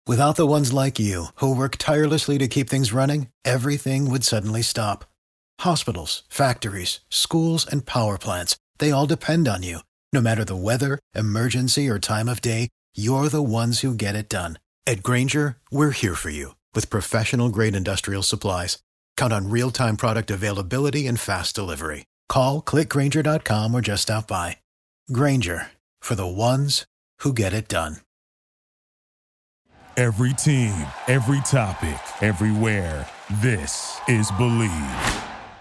Without the ones like you, who work tirelessly to keep things running, everything would suddenly stop. Hospitals, factories, schools, and power plants, they all depend on you. No matter the weather, emergency, or time of day, you're the ones who get it done. At Grainger, we're here for you with professional-grade industrial supplies. Count on real-time product availability and fast delivery. Call, clickgrainger.com, or just stop by. Grainger, for the ones who get it done. Every team, every topic, everywhere. This is Believe.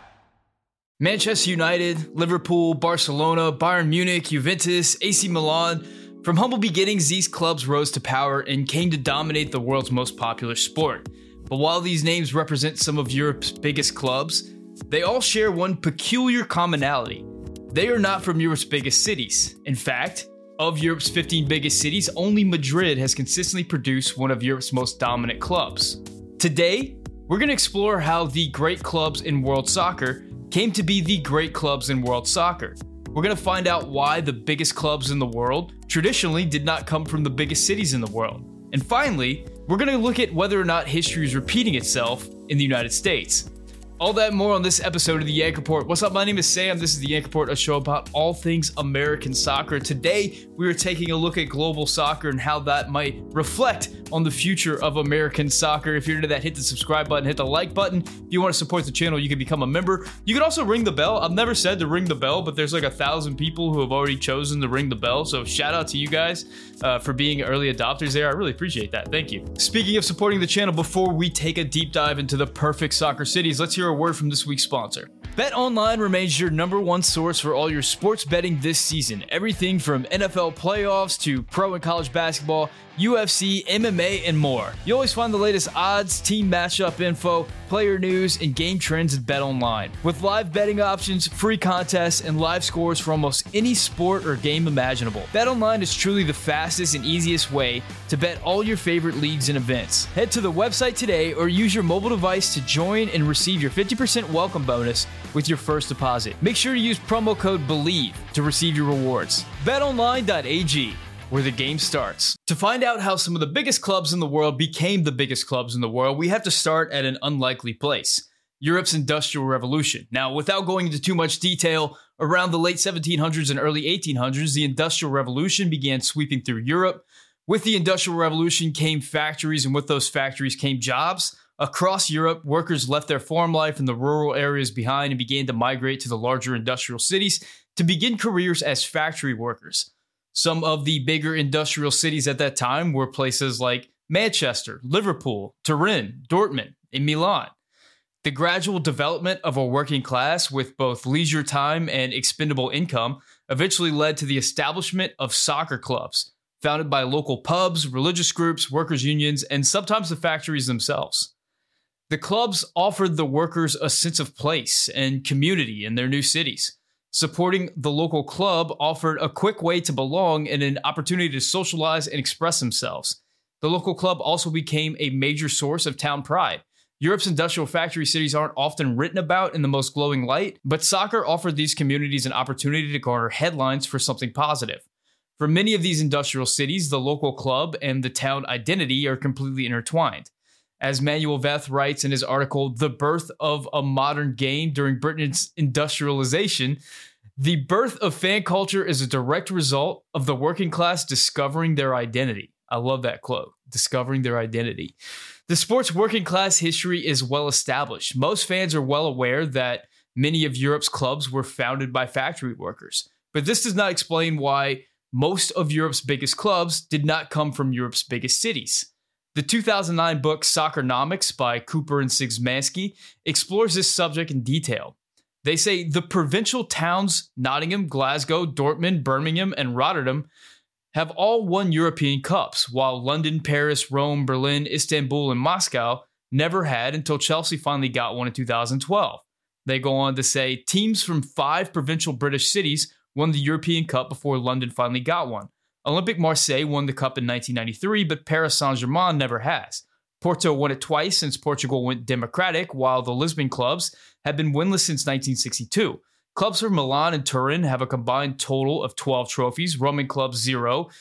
Manchester United, Liverpool, Barcelona, Bayern Munich, Juventus, AC Milan. From humble beginnings, these clubs rose to power and came to dominate the world's most popular sport. But while these names represent some of Europe's biggest clubs, they all share one peculiar commonality. They are not from Europe's biggest cities. In fact, of Europe's 15 biggest cities, only Madrid has consistently produced one of Europe's most dominant clubs. Today, we're going to explore how the great clubs in world soccer came to be the great clubs in world soccer. We're going to find out why the biggest clubs in the world traditionally did not come from the biggest cities in the world. And finally, we're going to look at whether or not history is repeating itself in the United States. All that and more on this episode of the Yank Report. What's up? My name is Sam. This is the Yank Report, a show about all things American soccer. Today, we are taking a look at global soccer and how that might reflect on the future of American soccer. If you're into that, hit the subscribe button, hit the like button. If you want to support the channel, you can become a member. You can also ring the bell. I've never said to ring the bell, but there's like 1,000 people who have already chosen to ring the bell. So shout out to you guys for being early adopters there. I really appreciate that. Thank you. Speaking of supporting the channel, before we take a deep dive into the perfect soccer cities, let's hear a word from this week's sponsor. BetOnline remains your number one source for all your sports betting this season. Everything from NFL playoffs to pro and college basketball, UFC, MMA, and more. You always find the latest odds, team matchup info, player news, and game trends at BetOnline. With live betting options, free contests, and live scores for almost any sport or game imaginable, BetOnline is truly the fastest and easiest way to bet all your favorite leagues and events. Head to the website today or use your mobile device to join and receive your 50% welcome bonus with your first deposit. Make sure to use promo code BELIEVE to receive your rewards. BetOnline.ag, where the game starts. To find out how some of the biggest clubs in the world became the biggest clubs in the world, we have to start at an unlikely place: Europe's Industrial Revolution. Now, without going into too much detail, around the late 1700s and early 1800s, the Industrial Revolution began sweeping through Europe. With the Industrial Revolution came factories, and with those factories came jobs. Across Europe, workers left their farm life in the rural areas behind and began to migrate to the larger industrial cities to begin careers as factory workers. Some of the bigger industrial cities at that time were places like Manchester, Liverpool, Turin, Dortmund, and Milan. The gradual development of a working class with both leisure time and expendable income eventually led to the establishment of soccer clubs, founded by local pubs, religious groups, workers' unions, and sometimes the factories themselves. The clubs offered the workers a sense of place and community in their new cities. Supporting the local club offered a quick way to belong and an opportunity to socialize and express themselves. The local club also became a major source of town pride. Europe's industrial factory cities aren't often written about in the most glowing light, but soccer offered these communities an opportunity to garner headlines for something positive. For many of these industrial cities, the local club and the town identity are completely intertwined. As Manuel Veth writes in his article, The Birth of a Modern Game During Britain's Industrialization, the birth of fan culture is a direct result of the working class discovering their identity. I love that quote, discovering their identity. The sport's working class history is well established. Most fans are well aware that many of Europe's clubs were founded by factory workers. But this does not explain why most of Europe's biggest clubs did not come from Europe's biggest cities. The 2009 book Soccernomics by Cooper and Szymanski explores this subject in detail. They say the provincial towns Nottingham, Glasgow, Dortmund, Birmingham, and Rotterdam have all won European Cups, while London, Paris, Rome, Berlin, Istanbul, and Moscow never had until Chelsea finally got one in 2012. They go on to say teams from 5 provincial British cities won the European Cup before London finally got one. Olympique Marseille won the cup in 1993, but Paris Saint-Germain never has. Porto won it twice since Portugal went democratic, while the Lisbon clubs have been winless since 1962. Clubs from Milan and Turin have a combined total of 12 trophies, Roman clubs 0.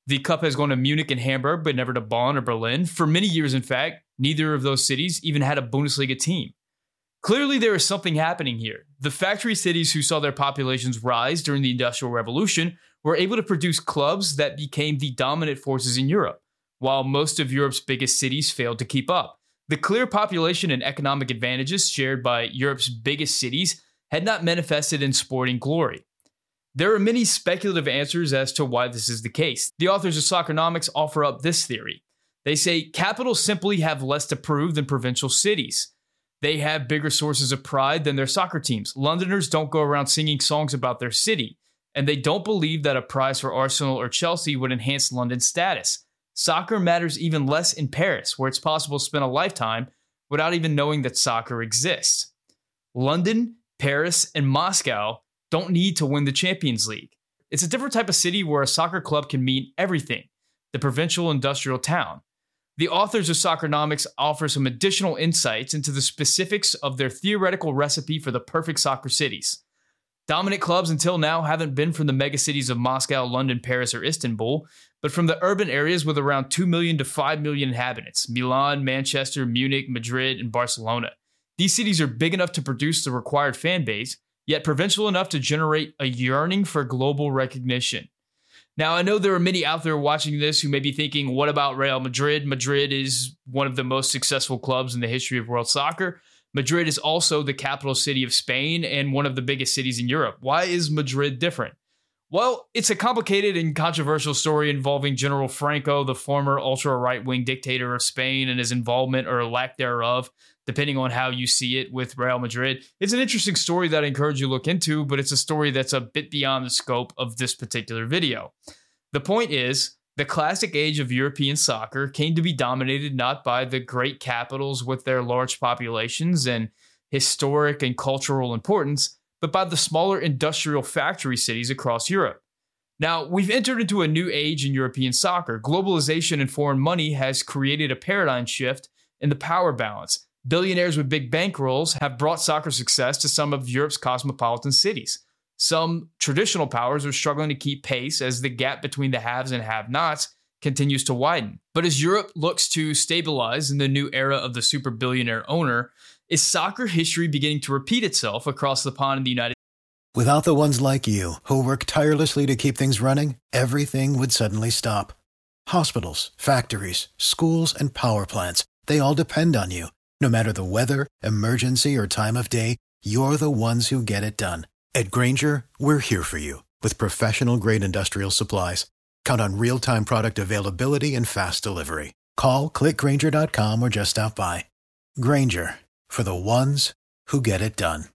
The cup has gone to Munich and Hamburg, but never to Bonn or Berlin. For many years, in fact, neither of those cities even had a Bundesliga team. Clearly, there is something happening here. The factory cities who saw their populations rise during the Industrial Revolution were able to produce clubs that became the dominant forces in Europe, while most of Europe's biggest cities failed to keep up. The clear population and economic advantages shared by Europe's biggest cities had not manifested in sporting glory. There are many speculative answers as to why this is the case. The authors of Soccernomics offer up this theory. They say capitals simply have less to prove than provincial cities. They have bigger sources of pride than their soccer teams. Londoners don't go around singing songs about their city, and they don't believe that a prize for Arsenal or Chelsea would enhance London's status. Soccer matters even less in Paris, where it's possible to spend a lifetime without even knowing that soccer exists. London, Paris, and Moscow don't need to win the Champions League. It's a different type of city where a soccer club can mean everything, the provincial industrial town. The authors of Soccernomics offer some additional insights into the specifics of their theoretical recipe for the perfect soccer cities. Dominant clubs until now haven't been from the megacities of Moscow, London, Paris, or Istanbul, but from the urban areas with around 2 million to 5 million inhabitants: Milan, Manchester, Munich, Madrid, and Barcelona. These cities are big enough to produce the required fan base, yet provincial enough to generate a yearning for global recognition. Now, I know there are many out there watching this who may be thinking, what about Real Madrid? Madrid is one of the most successful clubs in the history of world soccer. Madrid is also the capital city of Spain and one of the biggest cities in Europe. Why is Madrid different? Well, it's a complicated and controversial story involving General Franco, the former ultra-right-wing dictator of Spain, and his involvement or lack thereof, depending on how you see it, with Real Madrid. It's an interesting story that I encourage you to look into, but it's a story that's a bit beyond the scope of this particular video. The point is, the classic age of European soccer came to be dominated not by the great capitals with their large populations and historic and cultural importance, but by the smaller industrial factory cities across Europe. Now, we've entered into a new age in European soccer. Globalization and foreign money has created a paradigm shift in the power balance. Billionaires with big bankrolls have brought soccer success to some of Europe's cosmopolitan cities. Some traditional powers are struggling to keep pace as the gap between the haves and have-nots continues to widen. But as Europe looks to stabilize in the new era of the super billionaire owner, is soccer history beginning to repeat itself across the pond in the United States? Without the ones like you, who work tirelessly to keep things running, everything would suddenly stop. Hospitals, factories, schools, and power plants, they all depend on you. No matter the weather, emergency, or time of day, you're the ones who get it done. At Grainger, we're here for you with professional-grade industrial supplies. Count on real-time product availability and fast delivery. Call, click Grainger.com, or just stop by. Grainger, for the ones who get it done.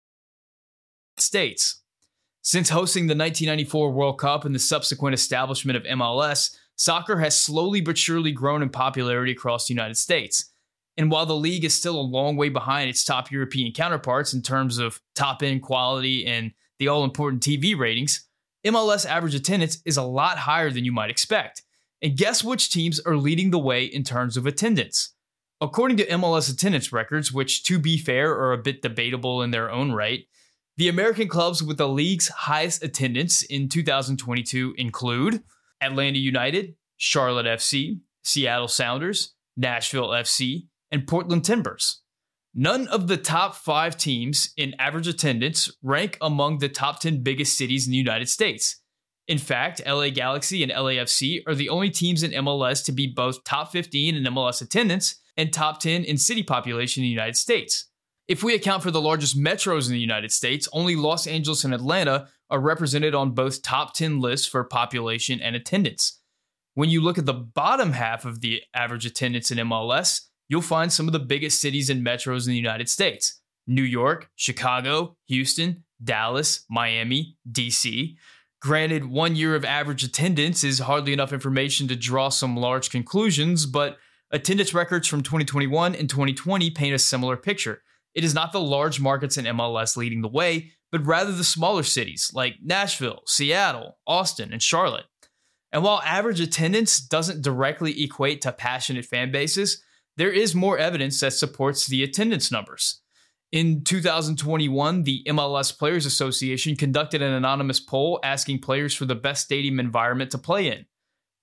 States. Since hosting the 1994 World Cup and the subsequent establishment of MLS, soccer has slowly but surely grown in popularity across the United States. And while the league is still a long way behind its top European counterparts in terms of top-end quality and the all-important TV ratings, MLS average attendance is a lot higher than you might expect. And guess which teams are leading the way in terms of attendance? According to MLS attendance records, which to be fair are a bit debatable in their own right, the American clubs with the league's highest attendance in 2022 include Atlanta United, Charlotte FC, Seattle Sounders, Nashville FC, and Portland Timbers. None of the top 5 teams in average attendance rank among the top 10 biggest cities in the United States. In fact, LA Galaxy and LAFC are the only teams in MLS to be both top 15 in MLS attendance and top 10 in city population in the United States. If we account for the largest metros in the United States, only Los Angeles and Atlanta are represented on both top 10 lists for population and attendance. When you look at the bottom half of the average attendance in MLS, you'll find some of the biggest cities and metros in the United States: New York, Chicago, Houston, Dallas, Miami, DC. Granted, 1 year of average attendance is hardly enough information to draw some large conclusions, but attendance records from 2021 and 2020 paint a similar picture. It is not the large markets in MLS leading the way, but rather the smaller cities like Nashville, Seattle, Austin, and Charlotte. And while average attendance doesn't directly equate to passionate fan bases, there is more evidence that supports the attendance numbers. In 2021, the MLS Players Association conducted an anonymous poll asking players for the best stadium environment to play in.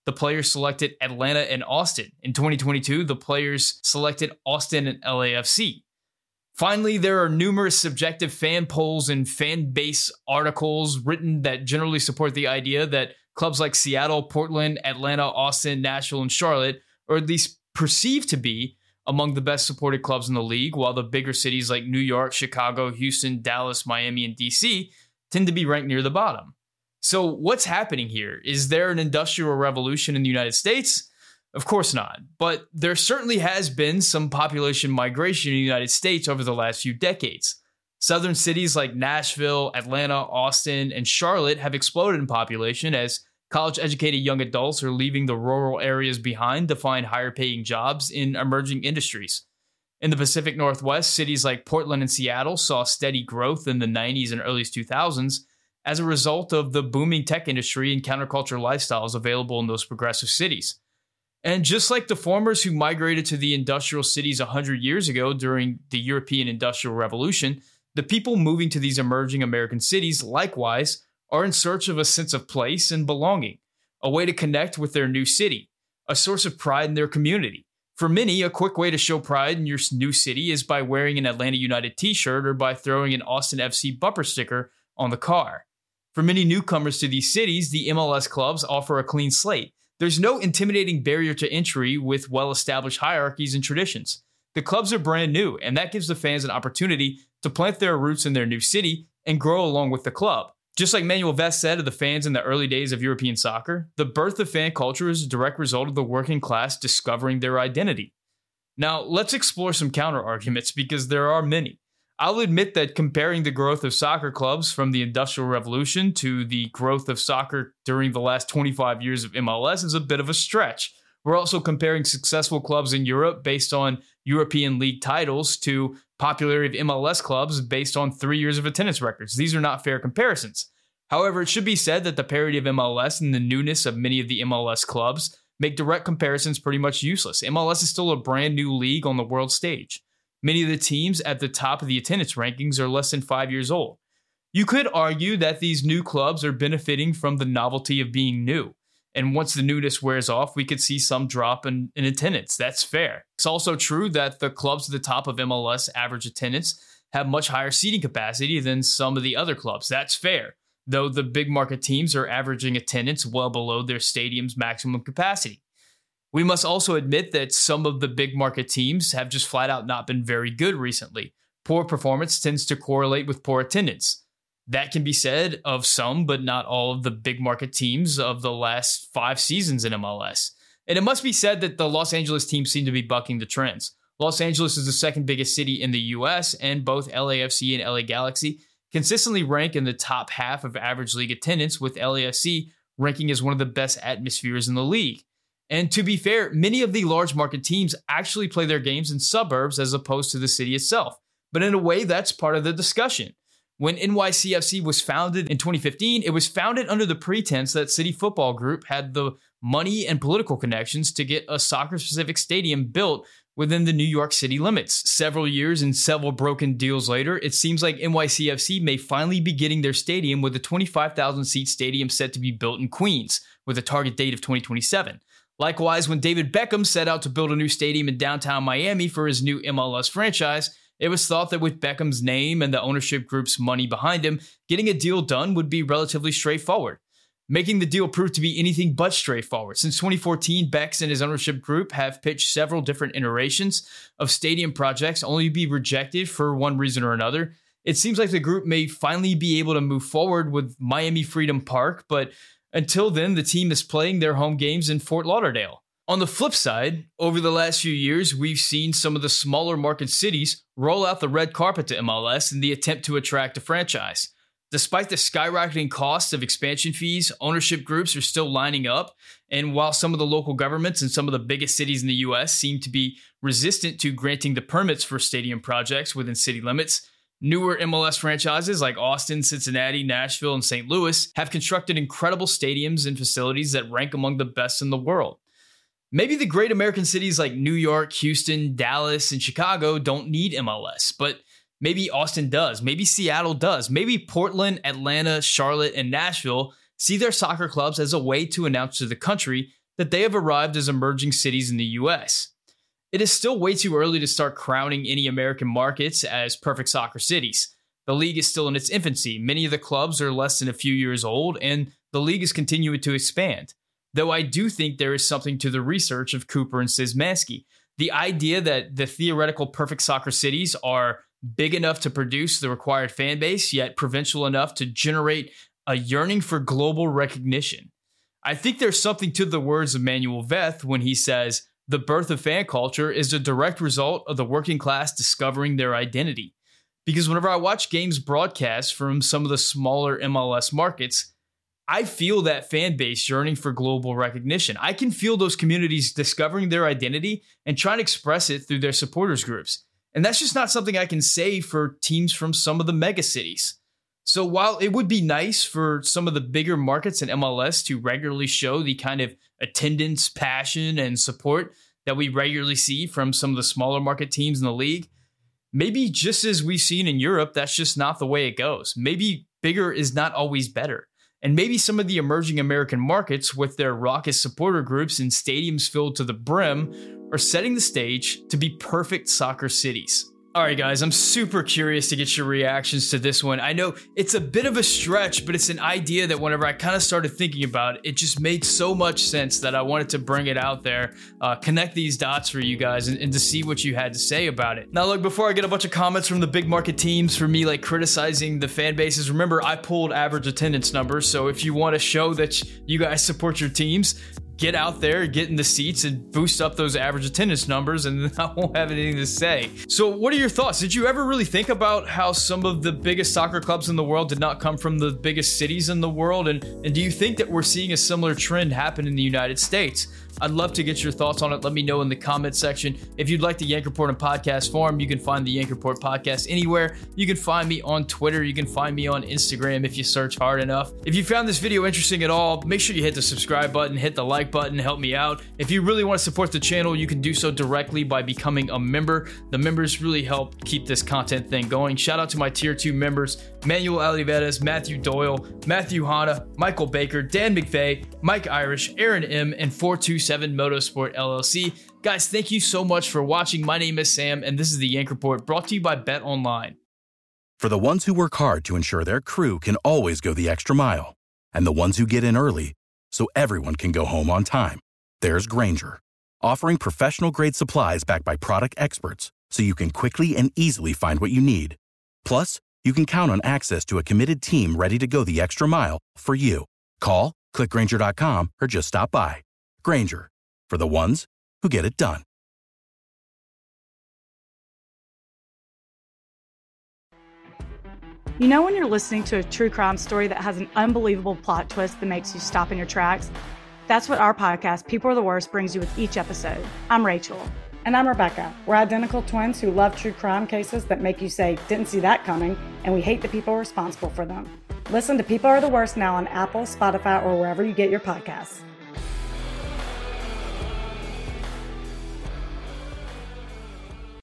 the players selected Atlanta and Austin. In 2022, the players selected Austin and LAFC. Finally, there are numerous subjective fan polls and fan base articles written that generally support the idea that clubs like Seattle, Portland, Atlanta, Austin, Nashville, and Charlotte are at least perceived to be among the best supported clubs in the league, while the bigger cities like New York, Chicago, Houston, Dallas, Miami, and DC tend to be ranked near the bottom. So what's happening here? Is there an industrial revolution in the United States? Of course not, but there certainly has been some population migration in the United States over the last few decades. Southern cities like Nashville, Atlanta, Austin, and Charlotte have exploded in population as college-educated young adults are leaving the rural areas behind to find higher-paying jobs in emerging industries. In the Pacific Northwest, cities like Portland and Seattle saw steady growth in the 90s and early 2000s as a result of the booming tech industry and counterculture lifestyles available in those progressive cities. And just like the farmers who migrated to the industrial cities 100 years ago during the European Industrial Revolution, the people moving to these emerging American cities likewise are in search of a sense of place and belonging, a way to connect with their new city, a source of pride in their community. For many, a quick way to show pride in your new city is by wearing an Atlanta United t-shirt or by throwing an Austin FC bumper sticker on the car. For many newcomers to these cities, the MLS clubs offer a clean slate. There's no intimidating barrier to entry with well-established hierarchies and traditions. The clubs are brand new, and that gives the fans an opportunity to plant their roots in their new city and grow along with the club. Just like Manuel Vest said of the fans in the early days of European soccer, the birth of fan culture is a direct result of the working class discovering their identity. Now, let's explore some counter-arguments because there are many. I'll admit that comparing the growth of soccer clubs from the Industrial Revolution to the growth of soccer during the last 25 years of MLS is a bit of a stretch. We're also comparing successful clubs in Europe based on European League titles to popularity of MLS clubs based on 3 years of attendance records. These are not fair comparisons. However, it should be said that the parity of MLS and the newness of many of the MLS clubs make direct comparisons pretty much useless. MLS is still a brand new league on the world stage. Many of the teams at the top of the attendance rankings are less than 5 years old. You could argue that these new clubs are benefiting from the novelty of being new. And once the newness wears off, we could see some drop in attendance. That's fair. It's also true that the clubs at the top of MLS average attendance have much higher seating capacity than some of the other clubs. That's fair, though the big market teams are averaging attendance well below their stadium's maximum capacity. We must also admit that some of the big market teams have just flat out not been very good recently. Poor performance tends to correlate with poor attendance. That can be said of some, but not all of the big market teams of the last 5 seasons in MLS. And it must be said that the Los Angeles teams seem to be bucking the trends. Los Angeles is the second biggest city in the US, and both LAFC and LA Galaxy consistently rank in the top half of average league attendance, with LAFC ranking as one of the best atmospheres in the league. And to be fair, many of the large market teams actually play their games in suburbs as opposed to the city itself. But in a way, that's part of the discussion. When NYCFC was founded in 2015, it was founded under the pretense that City Football Group had the money and political connections to get a soccer-specific stadium built within the New York City limits. Several years and several broken deals later, it seems like NYCFC may finally be getting their stadium, with a 25,000-seat stadium set to be built in Queens, with a target date of 2027. Likewise, when David Beckham set out to build a new stadium in downtown Miami for his new MLS franchise, it was thought that with Beckham's name and the ownership group's money behind him, getting a deal done would be relatively straightforward. Making the deal proved to be anything but straightforward. Since 2014, Becks and his ownership group have pitched several different iterations of stadium projects, only to be rejected for one reason or another. It seems like the group may finally be able to move forward with Miami Freedom Park, but until then, the team is playing their home games in Fort Lauderdale. On the flip side, over the last few years, we've seen some of the smaller market cities roll out the red carpet to MLS in the attempt to attract a franchise. Despite the skyrocketing costs of expansion fees, ownership groups are still lining up, and while some of the local governments and some of the biggest cities in the US seem to be resistant to granting the permits for stadium projects within city limits, newer MLS franchises like Austin, Cincinnati, Nashville, and St. Louis have constructed incredible stadiums and facilities that rank among the best in the world. Maybe the great American cities like New York, Houston, Dallas, and Chicago don't need MLS, but maybe Austin does. Maybe Seattle does. Maybe Portland, Atlanta, Charlotte, and Nashville see their soccer clubs as a way to announce to the country that they have arrived as emerging cities in the US. It is still way too early to start crowning any American markets as perfect soccer cities. The league is still in its infancy. Many of the clubs are less than a few years old, and the league is continuing to expand. Though I do think there is something to the research of Cooper and Szymanski. The idea that the theoretical perfect soccer cities are big enough to produce the required fan base, yet provincial enough to generate a yearning for global recognition. I think there's something to the words of Manuel Veth when he says, the birth of fan culture is a direct result of the working class discovering their identity. Because whenever I watch games broadcast from some of the smaller MLS markets, I feel that fan base yearning for global recognition. I can feel those communities discovering their identity and trying to express it through their supporters groups. And that's just not something I can say for teams from some of the mega cities. So while it would be nice for some of the bigger markets in MLS to regularly show the kind of attendance, passion, and support that we regularly see from some of the smaller market teams in the league, maybe just as we've seen in Europe, that's just not the way it goes. Maybe bigger is not always better. And maybe some of the emerging American markets with their raucous supporter groups and stadiums filled to the brim are setting the stage to be perfect soccer cities. All right, guys, I'm super curious to get your reactions to this one. I know it's a bit of a stretch, but it's an idea that whenever I kind of started thinking about it, it just made so much sense that I wanted to bring it out there, connect these dots for you guys and to see what you had to say about it. Now, look, before I get a bunch of comments from the big market teams for me like criticizing the fan bases, remember I pulled average attendance numbers. So if you want to show that you guys support your teams, get out there, get in the seats, and boost up those average attendance numbers, and then I won't have anything to say. So what are your thoughts? Did you ever really think about how some of the biggest soccer clubs in the world did not come from the biggest cities in the world? And do you think that we're seeing a similar trend happen in the United States? I'd love to get your thoughts on it. Let me know in the comment section. If you'd like the Yank Report in podcast form, you can find the Yank Report podcast anywhere. You can find me on Twitter. You can find me on Instagram if you search hard enough. If you found this video interesting at all, make sure you hit the subscribe button, hit the like button, help me out. If you really want to support the channel, you can do so directly by becoming a member. The members really help keep this content thing going. Shout out to my tier 2 members, Manuel Oliveras, Matthew Doyle, Matthew Hanna, Michael Baker, Dan McVeigh, Mike Irish, Aaron M, and 427 Motorsport LLC. Guys, thank you so much for watching. My name is Sam, and this is the Yank Report brought to you by Bet Online. For the ones who work hard to ensure their crew can always go the extra mile, and the ones who get in early so everyone can go home on time, there's Grainger, offering professional-grade supplies backed by product experts so you can quickly and easily find what you need. Plus, you can count on access to a committed team ready to go the extra mile for you. Call, click Grainger.com, or just stop by. Grainger, for the ones who get it done. You know when you're listening to a true crime story that has an unbelievable plot twist that makes you stop in your tracks? That's what our podcast, People Are the Worst, brings you with each episode. I'm Rachel. And I'm Rebecca. We're identical twins who love true crime cases that make you say, didn't see that coming, and we hate the people responsible for them. Listen to People Are the Worst now on Apple, Spotify, or wherever you get your podcasts.